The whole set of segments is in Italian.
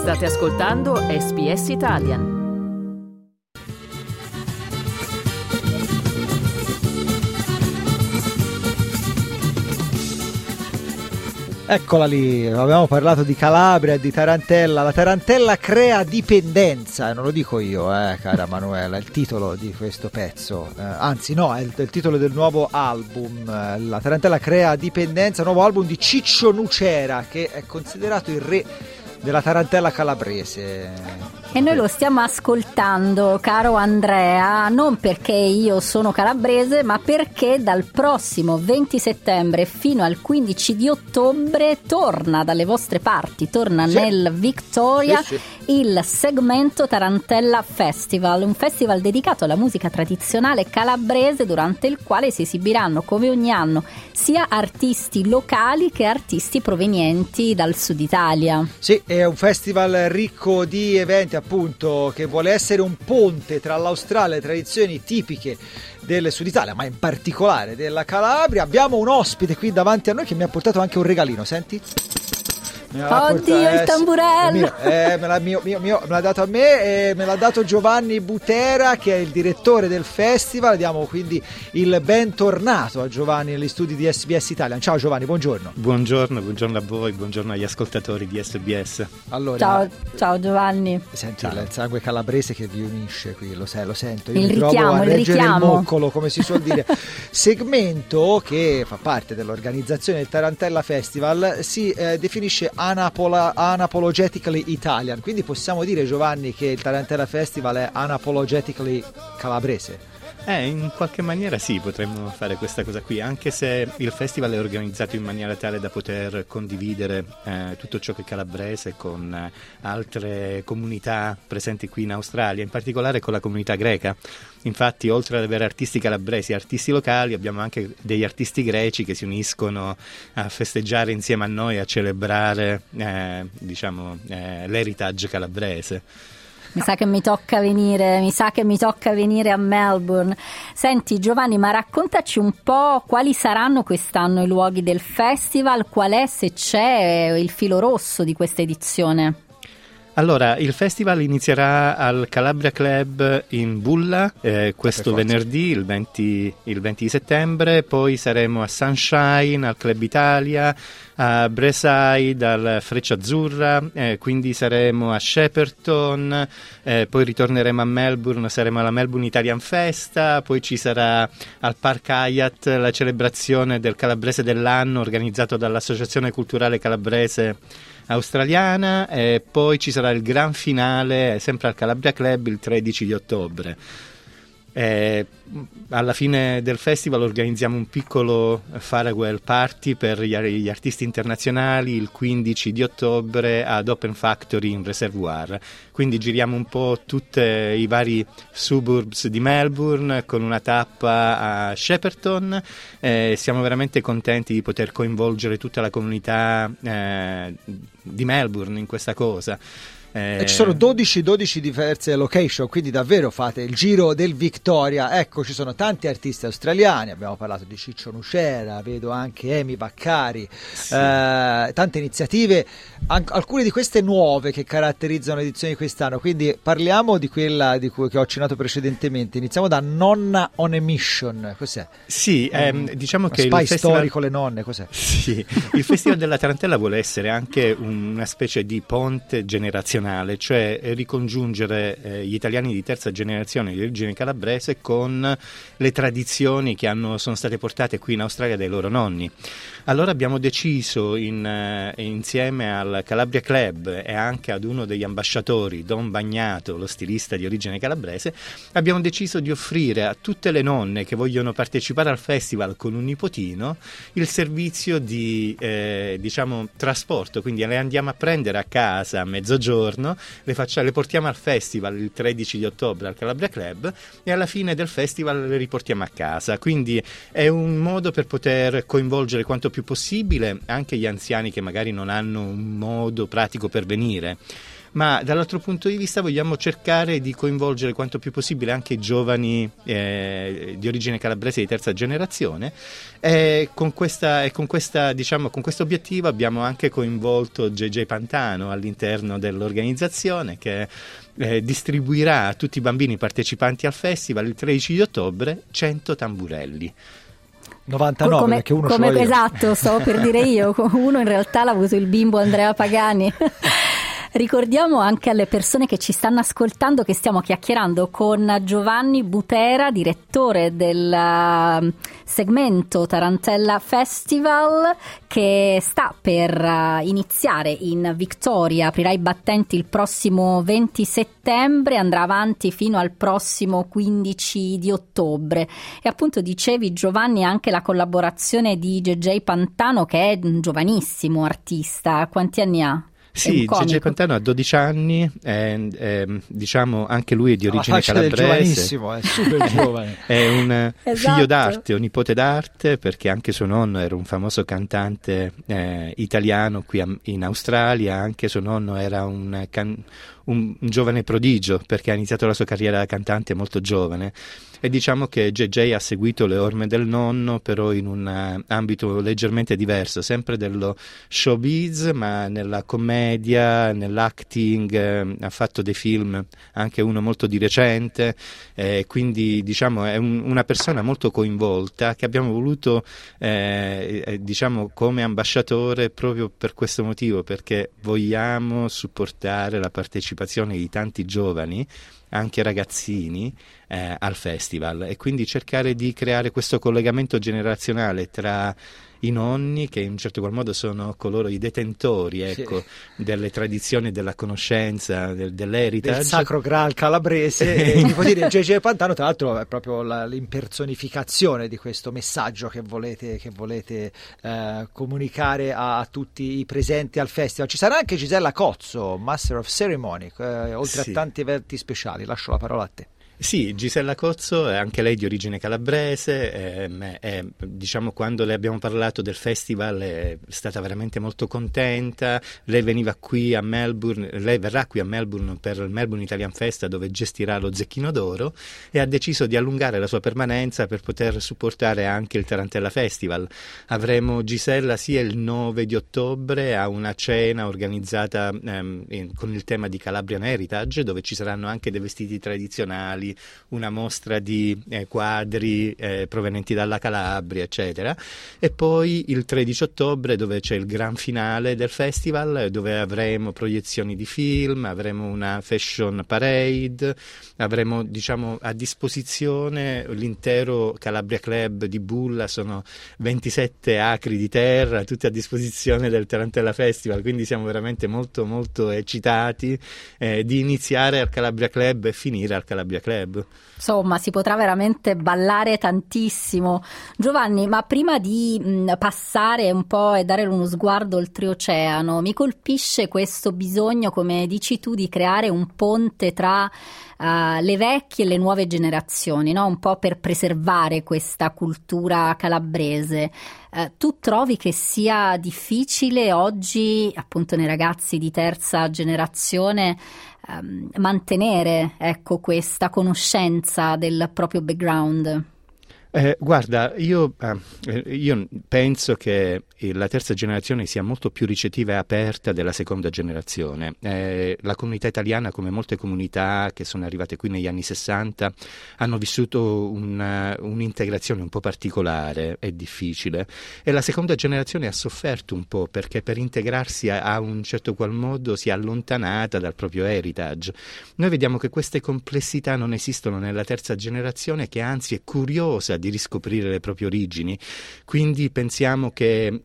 State ascoltando SBS Italian. Eccola lì, abbiamo parlato di Calabria e di tarantella. La tarantella crea dipendenza, non lo dico io, cara Manuela, è il titolo di questo pezzo, anzi no, è il titolo del nuovo album, La tarantella crea dipendenza, nuovo album di Ciccio Nucera, che è considerato il re della tarantella calabrese. E noi lo stiamo ascoltando, caro Andrea, non perché io sono calabrese, ma perché dal prossimo 20 settembre fino al 15 di ottobre torna dalle vostre parti, torna nel Victoria il segmento Tarantella Festival, un festival dedicato alla musica tradizionale calabrese, durante il quale si esibiranno come ogni anno sia artisti locali che artisti provenienti dal sud Italia. Sì, è un festival ricco di eventi, appunto, che vuole essere un ponte tra l'Australia e le tradizioni tipiche del Sud Italia, ma in particolare della Calabria. Abbiamo un ospite qui davanti a noi che mi ha portato anche un regalino, senti? Oddio, il tamburello! Me l'ha dato a me e me l'ha dato Giovanni Butera, che è il direttore del festival. Diamo quindi il bentornato a Giovanni negli studi di SBS Italian. Ciao Giovanni, buongiorno. Buongiorno a voi, buongiorno agli ascoltatori di SBS. Allora, ciao Giovanni. Senti il sangue calabrese che vi unisce qui, lo sento. Io mi trovo a reggere il moccolo, come si suol dire. Segmento che fa parte dell'organizzazione del Tarantella Festival si definisce Unapologetically Italian, quindi possiamo dire, Giovanni, che il Tarantella Festival è unapologetically calabrese? In qualche maniera sì, potremmo fare questa cosa qui, anche se il festival è organizzato in maniera tale da poter condividere tutto ciò che è calabrese con altre comunità presenti qui in Australia, in particolare con la comunità greca. Infatti, oltre ad avere artisti calabresi e artisti locali, abbiamo anche degli artisti greci che si uniscono a festeggiare insieme a noi, a celebrare l'heritage calabrese. Mi sa che mi tocca venire a Melbourne. Senti Giovanni, ma raccontaci un po' quali saranno quest'anno i luoghi del festival, qual è, se c'è, il filo rosso di questa edizione? Allora, il festival inizierà al Calabria Club in Bulla questo venerdì, il 20 di settembre, poi saremo a Sunshine, al Club Italia, a Braeside, al Freccia Azzurra, quindi saremo a Shepperton, poi ritorneremo a Melbourne, saremo alla Melbourne Italian Festa, poi ci sarà al Park Hyatt la celebrazione del Calabrese dell'anno organizzato dall'Associazione Culturale Calabrese Australiana, e poi ci sarà il gran finale sempre al Calabria Club il 13 di ottobre. Alla fine del festival organizziamo un piccolo farewell party per gli artisti internazionali il 15 di ottobre ad Open Factory in Reservoir, quindi giriamo un po' tutti i vari suburbs di Melbourne con una tappa a Shepperton. Siamo veramente contenti di poter coinvolgere tutta la comunità di Melbourne in questa cosa. Ci sono 12 diverse location, quindi davvero fate il giro del Victoria. Ecco, ci sono tanti artisti australiani, abbiamo parlato di Ciccio Nucera, vedo anche Amy Baccari, sì. Tante iniziative, alcune di queste nuove che caratterizzano l'edizione di quest'anno, quindi parliamo di quella di cui che ho accennato precedentemente. Iniziamo da Nonna on a Mission, cos'è? Sì, diciamo che il festival storico le nonne, cos'è? Sì, il Festival della Tarantella vuole essere anche una specie di ponte generazionale, cioè ricongiungere gli italiani di terza generazione di origine calabrese con le tradizioni che sono state portate qui in Australia dai loro nonni. Allora abbiamo deciso insieme al Calabria Club e anche ad uno degli ambasciatori, Don Bagnato, lo stilista di origine calabrese, abbiamo deciso di offrire a tutte le nonne che vogliono partecipare al festival con un nipotino il servizio di trasporto, quindi le andiamo a prendere a casa a mezzogiorno, le portiamo al festival il 13 di ottobre al Calabria Club e alla fine del festival le riportiamo a casa, quindi è un modo per poter coinvolgere quanto più possibile anche gli anziani che magari non hanno un modo pratico per venire. ma dall'altro punto di vista vogliamo cercare di coinvolgere quanto più possibile anche i giovani di origine calabrese di terza generazione, e con questo obiettivo abbiamo anche coinvolto JJ Pantano all'interno dell'organizzazione, che distribuirà a tutti i bambini partecipanti al festival il 13 di ottobre 100 tamburelli. 99, perché uno ce l'ho io. Esatto, stavo per dire io, uno in realtà l'ha avuto il bimbo Andrea Pagani. Ricordiamo anche alle persone che ci stanno ascoltando che stiamo chiacchierando con Giovanni Butera, direttore del segmento Tarantella Festival, che sta per iniziare in Victoria, aprirà i battenti il prossimo 20 settembre, andrà avanti fino al prossimo 15 di ottobre. E appunto dicevi, Giovanni, anche la collaborazione di JJ Pantano, che è un giovanissimo artista. Quanti anni ha? Sì, JJ Pantano ha 12 anni, diciamo anche lui è di origine calabrese. È giovanissimo, è super giovane. È un Esatto. figlio d'arte, un nipote d'arte, perché anche suo nonno era un famoso cantante italiano qui in Australia, anche suo nonno era un giovane prodigio, perché ha iniziato la sua carriera da cantante molto giovane. E diciamo che JJ ha seguito le orme del nonno, però in un ambito leggermente diverso, sempre dello showbiz, ma nella commedia, nell'acting, ha fatto dei film, anche uno molto di recente, quindi diciamo è una persona molto coinvolta, che abbiamo voluto diciamo come ambasciatore proprio per questo motivo, perché vogliamo supportare la partecipazione di tanti giovani, anche ragazzini, al festival, e quindi cercare di creare questo collegamento generazionale tra i nonni, che in un certo qual modo sono coloro i detentori, ecco, sì, delle tradizioni, della conoscenza, dell'heritage, del sacro Graal calabrese. E tipo dire, JJ Pantano tra l'altro è proprio l'impersonificazione di questo messaggio che volete comunicare a tutti i presenti al festival. Ci sarà anche Gisella Cozzo, Master of Ceremony, oltre sì, a tanti eventi speciali. Lascio la parola a te. Sì, Gisella Cozzo è anche lei di origine calabrese, diciamo quando le abbiamo parlato del festival è stata veramente molto contenta. Lei verrà qui a Melbourne per il Melbourne Italian Festa, dove gestirà lo Zecchino d'Oro, e ha deciso di allungare la sua permanenza per poter supportare anche il Tarantella Festival. Avremo Gisella sia il 9 di ottobre a una cena organizzata con il tema di Calabrian Heritage, dove ci saranno anche dei vestiti tradizionali, una mostra di quadri provenienti dalla Calabria, eccetera. E poi il 13 ottobre, dove c'è il gran finale del festival, dove avremo proiezioni di film, avremo una fashion parade, avremo diciamo a disposizione l'intero Calabria Club di Bulla, sono 27 acri di terra, tutti a disposizione del Tarantella Festival, quindi siamo veramente molto molto eccitati di iniziare al Calabria Club e finire al Calabria Club. Insomma, si potrà veramente ballare tantissimo. Giovanni, ma prima di passare un po' e dare uno sguardo oltreoceano, mi colpisce questo bisogno, come dici tu, di creare un ponte tra le vecchie e le nuove generazioni, no? Un po' per preservare questa cultura calabrese. Tu trovi che sia difficile oggi, appunto nei ragazzi di terza generazione, mantenere, ecco, questa conoscenza del proprio background? Guarda, io penso che la terza generazione sia molto più ricettiva e aperta della seconda generazione. La comunità italiana, come molte comunità che sono arrivate qui negli anni 60, hanno vissuto un'integrazione un po' particolare e difficile, e la seconda generazione ha sofferto un po', perché per integrarsi a un certo qual modo si è allontanata dal proprio heritage. Noi vediamo che queste complessità non esistono nella terza generazione, che anzi è curiosa di riscoprire le proprie origini. Quindi pensiamo che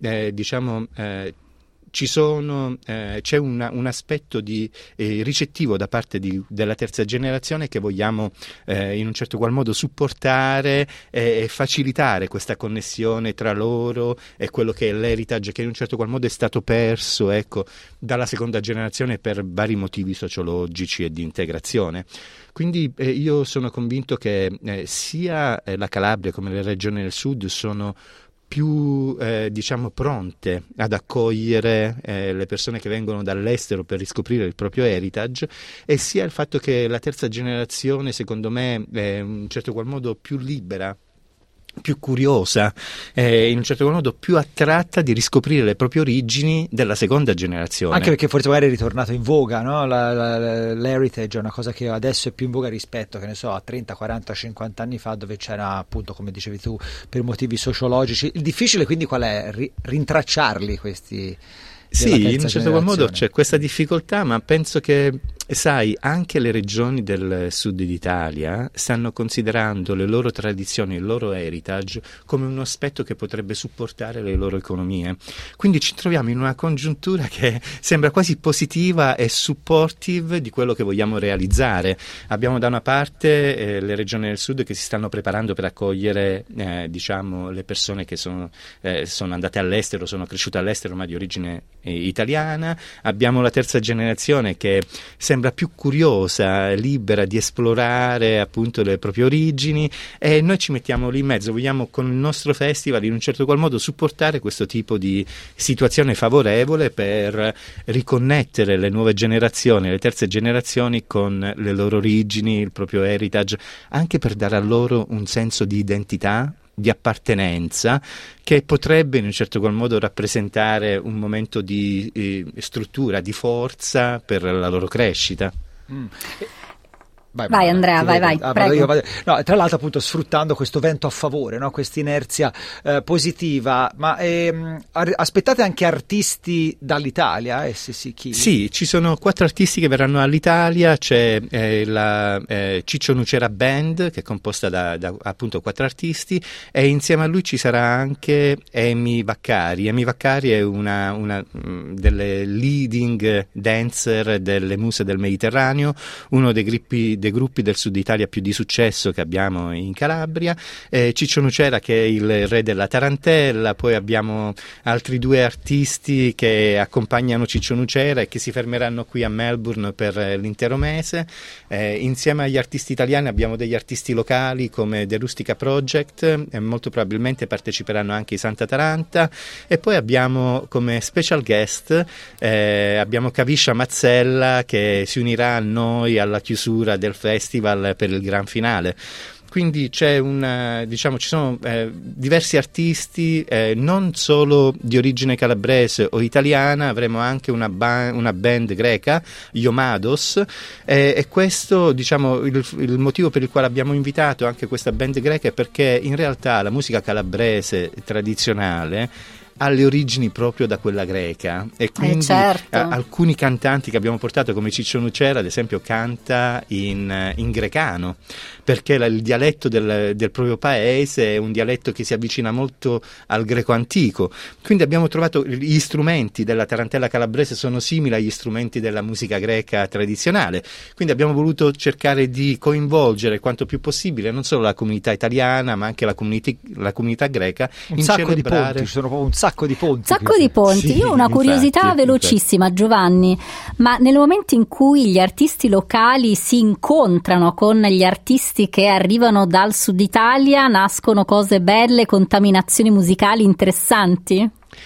c'è un aspetto di ricettivo da parte della terza generazione, che vogliamo in un certo qual modo supportare e facilitare questa connessione tra loro e quello che è l'heritage, che in un certo qual modo è stato perso, ecco, dalla seconda generazione per vari motivi sociologici e di integrazione. Quindi io sono convinto che sia la Calabria come le regioni del sud sono più diciamo pronte ad accogliere le persone che vengono dall'estero per riscoprire il proprio heritage, e sia il fatto che la terza generazione, secondo me, è in un certo qual modo più libera, più curiosa, in un certo modo più attratta di riscoprire le proprie origini della seconda generazione. Anche perché forse magari è ritornato in voga, no? L'heritage è una cosa che adesso è più in voga rispetto, che ne so, a 30, 40, 50 anni fa, dove c'era, appunto, come dicevi tu, per motivi sociologici. Il difficile quindi qual è? Rintracciarli questi... Sì, in un certo qual modo c'è questa difficoltà, ma penso che, sai, anche le regioni del sud d'Italia stanno considerando le loro tradizioni, il loro heritage come un aspetto che potrebbe supportare le loro economie. Quindi ci troviamo in una congiuntura che sembra quasi positiva e supportive di quello che vogliamo realizzare. Abbiamo da una parte le regioni del sud che si stanno preparando per accogliere diciamo le persone che sono andate all'estero, sono cresciute all'estero ma di origine italiana. Abbiamo la terza generazione che sembra più curiosa, libera di esplorare appunto le proprie origini, e noi ci mettiamo lì in mezzo. Vogliamo con il nostro festival in un certo qual modo supportare questo tipo di situazione favorevole per riconnettere le nuove generazioni, le terze generazioni con le loro origini, il proprio heritage, anche per dare a loro un senso di identità, di appartenenza, che potrebbe in un certo qual modo rappresentare un momento di struttura, di forza per la loro crescita. Vai Andrea, vai, prego. No, tra l'altro appunto sfruttando questo vento a favore, no? Questa inerzia positiva, ma aspettate anche artisti dall'Italia? Se sì, chi? Sì, ci sono 4 artisti che verranno all'Italia. C'è la Ciccio Nucera Band, che è composta da appunto 4 artisti, e insieme a lui ci sarà anche Emi Vaccari. Emi Vaccari è una delle leading dancer delle Muse del Mediterraneo, uno dei gruppi del sud Italia più di successo che abbiamo in Calabria. Ciccio Nucera, che è il re della tarantella. Poi abbiamo altri 2 artisti che accompagnano Ciccio Nucera e che si fermeranno qui a Melbourne per l'intero mese. Insieme agli artisti italiani abbiamo degli artisti locali come The Rustica Project, e molto probabilmente parteciperanno anche i Santa Taranta. E poi abbiamo come special guest abbiamo Kavisha Mazzella, che si unirà a noi alla chiusura del festival per il gran finale. Quindi c'è ci sono diversi artisti, non solo di origine calabrese o italiana. Avremo anche una band greca, Iomados, e questo, diciamo, il motivo per il quale abbiamo invitato anche questa band greca è perché in realtà la musica calabrese tradizionale ha le origini proprio da quella greca, e quindi certo. Alcuni cantanti che abbiamo portato come Ciccio Nucera ad esempio canta in grecano, perché il dialetto del proprio paese è un dialetto che si avvicina molto al greco antico. Quindi abbiamo trovato gli strumenti della tarantella calabrese sono simili agli strumenti della musica greca tradizionale, quindi abbiamo voluto cercare di coinvolgere quanto più possibile non solo la comunità italiana ma anche la comunità greca in celebrare. Ci sono proprio un sacco di ponti. Sì, io ho una curiosità velocissima, Giovanni, ma nel momento in cui gli artisti locali si incontrano con gli artisti che arrivano dal sud Italia, nascono cose belle, contaminazioni musicali interessanti?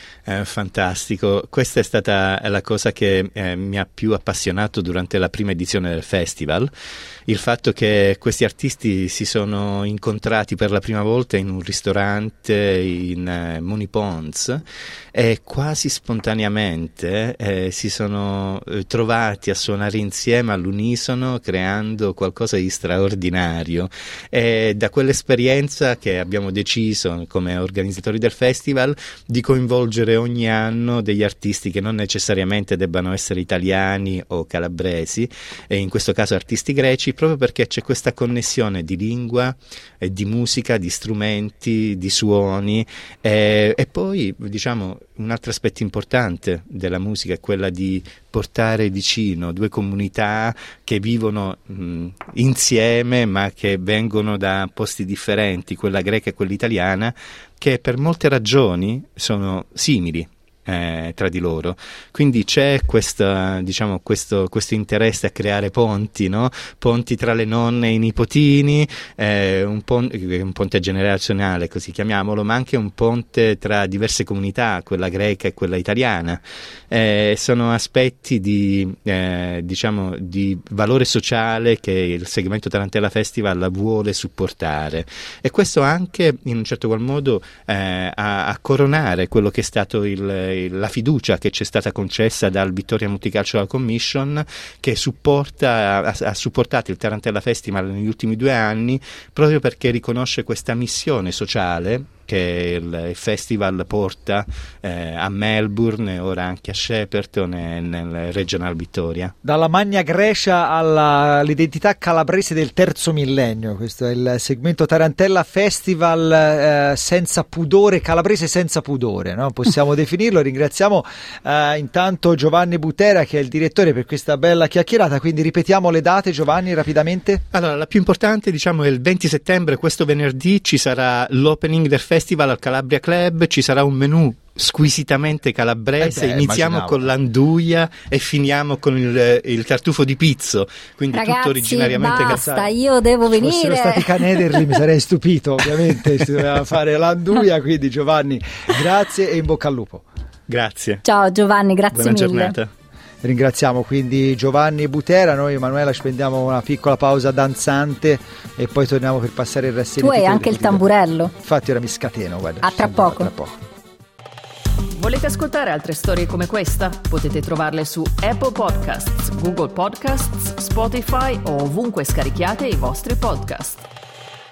Fantastico, questa è stata la cosa che mi ha più appassionato durante la prima edizione del festival, il fatto che questi artisti si sono incontrati per la prima volta in un ristorante in Moni Ponds, e quasi spontaneamente si sono trovati a suonare insieme all'unisono, creando qualcosa di straordinario. E da quell'esperienza che abbiamo deciso come organizzatori del festival di coinvolgere ogni anno degli artisti che non necessariamente debbano essere italiani o calabresi, e in questo caso artisti greci, proprio perché c'è questa connessione di lingua, di musica, di strumenti, di suoni, e poi, diciamo, un altro aspetto importante della musica è quella di portare vicino 2 comunità che vivono insieme ma che vengono da posti differenti, quella greca e quella italiana, che per molte ragioni sono simili. tra di loro. Quindi c'è questo interesse a creare ponti, no? Ponti tra le nonne e i nipotini, un ponte generazionale, così chiamiamolo, ma anche un ponte tra diverse comunità, quella greca e quella italiana. Sono aspetti di valore sociale che il segmento Tarantella Festival vuole supportare, e questo anche in un certo qual modo a coronare quello che è stato la fiducia che ci è stata concessa dal Victoria Multicultural Commission, che ha supportato il Tarantella Festival negli ultimi 2 anni, proprio perché riconosce questa missione sociale che il festival porta a Melbourne e ora anche a Shepperton e nel Regional Victoria. Dalla Magna Grecia all'identità calabrese del terzo millennio, questo è il segmento Tarantella Festival senza pudore, calabrese senza pudore, no? Possiamo definirlo. Ringraziamo intanto Giovanni Butera, che è il direttore, per questa bella chiacchierata. Quindi ripetiamo le date, Giovanni, rapidamente. Allora, la più importante è il 20 settembre, questo venerdì, ci sarà l'opening del festival al Calabria Club, ci sarà un menù squisitamente calabrese, iniziamo con l'anduia e finiamo con il tartufo di pizzo, quindi ragazzi, tutto originariamente basta, io devo venire. Se fossero stati Canederli mi sarei stupito, ovviamente si doveva fare l'anduia. Quindi Giovanni, grazie e in bocca al lupo. Grazie. Ciao Giovanni, grazie Buona mille. Giornata. Ringraziamo quindi Giovanni Butera. Noi, Emanuela, ci prendiamo una piccola pausa danzante e poi torniamo per passare il resto. Tu hai anche il tamburello. Infatti ora mi scateno, guarda. A tra poco. Volete ascoltare altre storie come questa? Potete trovarle su Apple Podcasts, Google Podcasts, Spotify o ovunque scarichiate i vostri podcast.